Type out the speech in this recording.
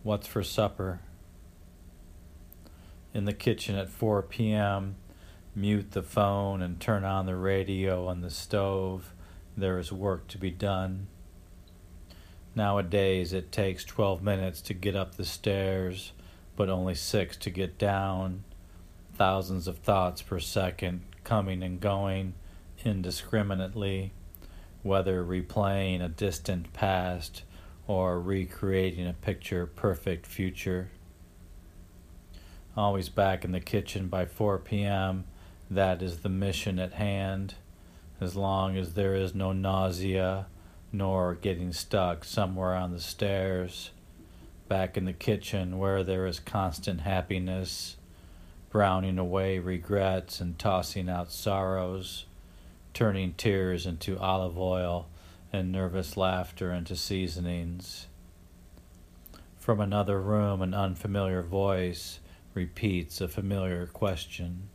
What's for supper? In the kitchen at 4 p.m., mute the phone and turn on the radio on the stove. There is work to be done. Nowadays, it takes 12 minutes to get up the stairs, but only 6 to get down. Thousands of thoughts per second, coming and going indiscriminately, whether replaying a distant past or recreating a picture-perfect future. Always back in the kitchen by 4 p.m., that is the mission at hand, as long as there is no nausea, nor getting stuck somewhere on the stairs. Back in the kitchen where there is constant happiness, browning away regrets and tossing out sorrows, turning tears into olive oil and nervous laughter into seasonings. From another room, an unfamiliar voice repeats a familiar question.